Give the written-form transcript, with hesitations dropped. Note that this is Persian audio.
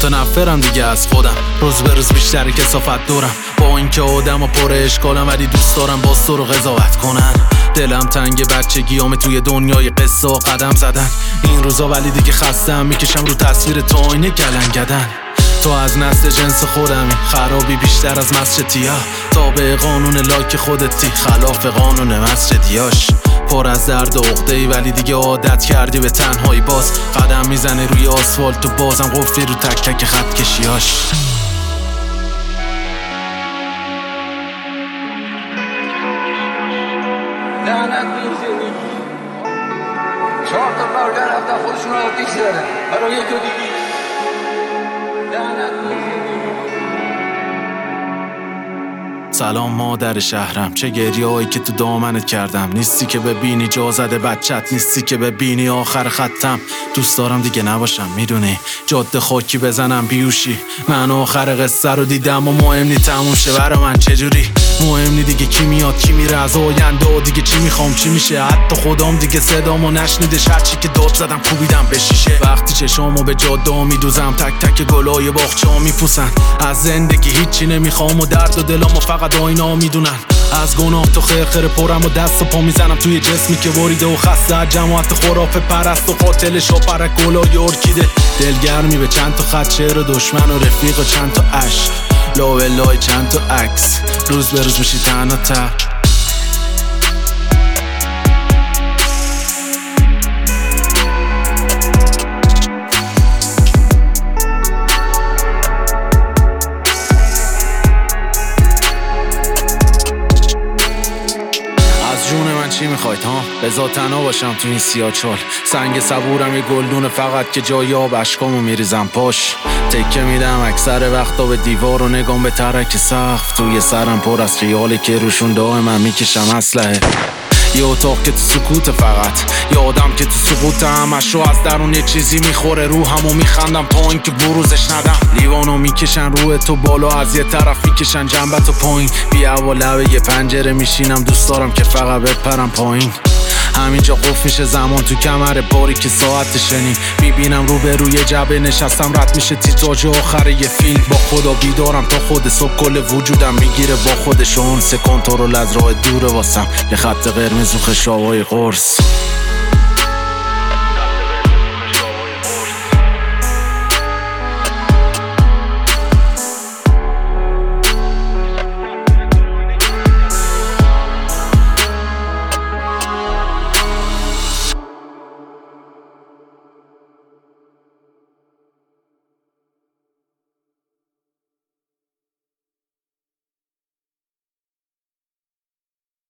متنفرم دیگه از خودم، روز به روز بیشتر کثافت دورم. با اینکه آدم و پر اشکالم ولی دوست دارم باز تو رو قضاوت کنن. دلم تنگ بچگیامه توی دنیای قصه و قدم زدن. این روزا ولی دیگه خستم، میکشم رو تصویر تو آینه گلنگدن. تو از نسل جنس خودمی، خرابی بیشتر از مسجدیا. تابع قانون لاک خودتی، خلاف قانون مسجدیاش. پر از درد و عقده‌ای ولی دیگه عادت کردی به تنهایی. باز قدم میزنه روی آسفالت و بازم قفلی رو تک تک خط کشیاش. لعنت به این زندگی. 4 تا برگر رفتن خودشون رو آتیش زدن برای یه جدیدی. لعنت به این زندگی. سلام مادر شهرم، چه گریه هایی که تو دامنت کردم. نیستی که ببینی جا زده بچت، نیستی که ببینی آخر خطم. دوست دارم دیگه نباشم، میدونی جاده خاکی بزنم بیوشی. من آخر قصه رو دیدم و مهم نی تموم شه برا من چجوری. مهم نی دیگه کی میاد کی میره از آینده و دیگه چی میخوام چی میشه. حتی خودم دیگه صدامو نشنیدش، هرچی که داد زدم کوبیدم به شیشه. وقتی چشامو به جاده ها میدوزم، تک تک گلای باغچه ها میپوسن. از زندگی هیچی نمیخوام و درد و دلامو فقط آینا میدونن. از گناه تو خرخره پرم و دست و پا میزنم توی جسمی که بریده و خسته از جماعت خرافه پرست و قاتل شاپرک گلای ارکیده. دلگرمی به چند تا خط شعر و دشمن و رفیق و چند تا عشق، لاولای چند تا عکس. روز به روز میشی تنها تر. جون من چی میخواید ها؟ بذار تنها باشم تو این سیاچال. سنگ صبورم یه گلدون فقط که جای آب اشکامو میریزم پاش. تکه میدم اکثر وقتا به دیوار و نگام به ترک سقف. توی سرم پر از خیاله که روشون دائما میکشم اسلحه. یه اتاق که تو سکوت فقط، یه آدم که تو سقوط همشو از درون یه چیزی میخوره روحمو. میخندم تا اینکه بروزش ندم. لیوانو میکشن روی تو بالا، از یه طرف میکشن جنبتو پایین. بیا و لبه یه پنجره میشینم، دوست دارم که فقط بپرم پایین. همینجا قفل میشه زمان تو کمر باری که ساعت شنیم. میبینم رو به روی جبه نشستم، رد میشه تیتراژ آخر یه فیلم. با خدا بیدارم تا خود صبح، کل وجودم میگیره با خودش. اون سه کنترل از راه دوره واسم، یه خط قرمز و خشابای قرص.